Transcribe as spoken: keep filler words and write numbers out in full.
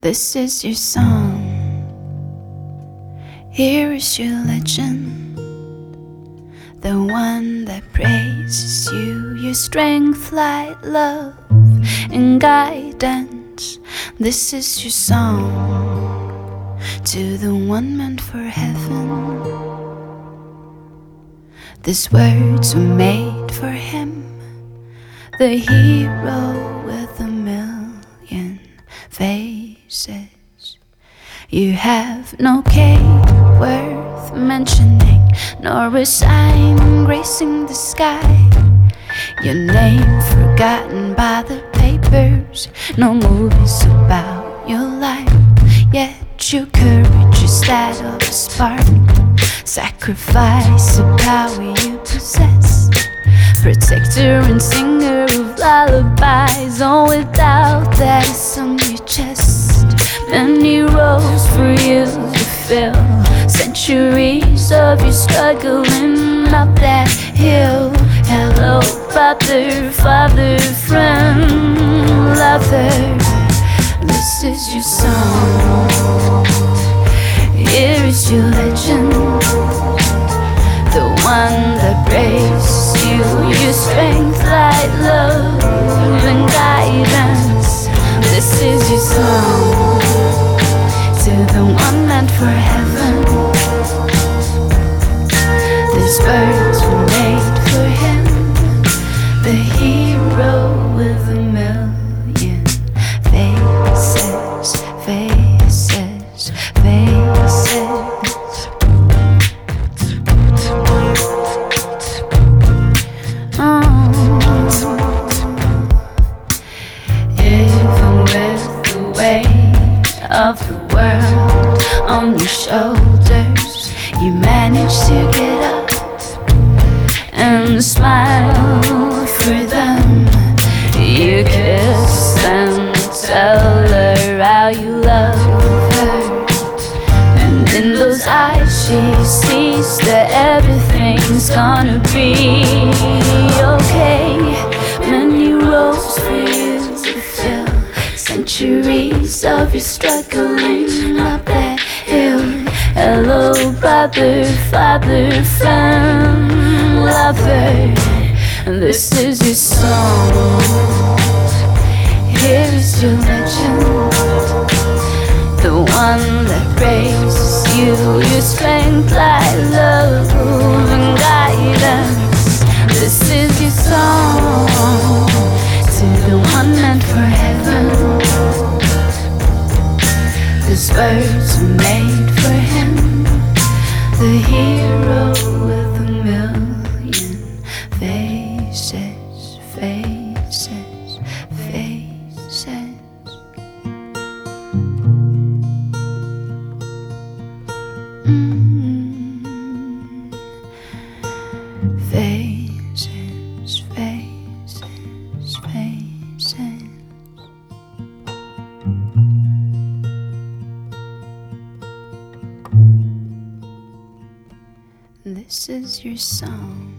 This is your song. Here is your legend, the one that praises you, your strength, light, love, and guidance. This is your song to the one meant for heaven. These words were made for him, the hero with a million faces. You have no cape worth mentioning, nor a sign gracing the sky. Your name forgotten by the papers, no movies about your life. Yet your courage is that of a Spartan, sacrifice the power you possess, protector and singer of lullabies. Oh, without that is on your chest. Many roads for you to fill, centuries of you struggling up that hill. Hello, brother, father, friend, lover. This is your song. Here is your legend, the one that breaks you, your strength, light, love, and guidance. This is your song to the one meant for heaven. These words were made for him, the hero with a million faces, faces, faces. Of the world on your shoulders, you manage to get up and smile for them. You kiss and tell her how you love her, and in those eyes she sees that everything's gonna be okay. Many roads for you to fill, centuries of you struggling up that hill. Hello, brother, father, friend, lover. This is your song. Here is your legend, the one that praises you, your strength, light, love, and guidance. This is your song to the one meant for heaven. These words were made for him, the hero with a million faces, faces, faces. Mm-hmm. Faces, faces, faces. This is your song.